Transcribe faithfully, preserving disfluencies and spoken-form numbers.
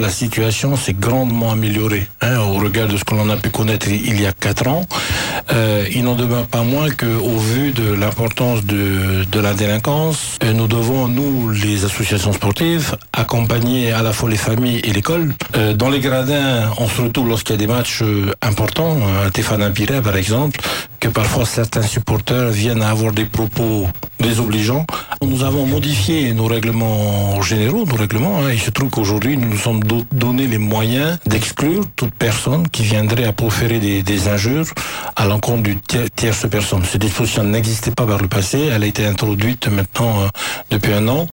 la situation s'est grandement améliorée, hein, au regard de ce que l'on a pu connaître il y a quatre ans. Euh, il n'en demeure pas moins qu'au vu de l'importance de, de la délinquance, euh, nous devons, nous, les associations sportives, accompagner à la fois les familles et l'école. Euh, dans les gradins, on se retrouve lorsqu'il y a des matchs euh, importants, à Tefana Piré par exemple, que parfois certains supporters viennent à avoir des propos désobligeants. Nous avons modifié nos règlements généraux, nos règlements, hein, il se trouve qu'aujourd'hui nous nous sommes do- donné les moyens d'exclure toute personne qui viendrait à proférer des, des injures à l'encontre du tiers, tierce personne. Cette disposition n'existait pas par le passé, elle a été introduite maintenant euh, depuis un an.